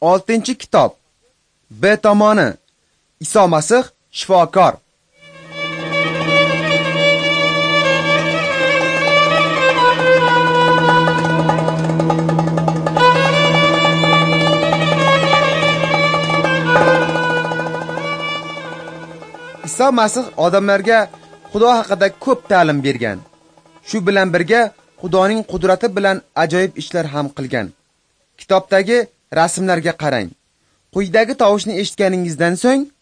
6-kitob. B tomoni. Iso Masih shifokor. Iso Masih odamlarga Xudo haqida ko'p ta'lim bergan. Shu bilan birga Xudoning qudrati bilan ajoyib ishlar ham qilgan. Kitobdagi rasmlarga qarang. Quyidagi tovushni eshitganingizdan so'ng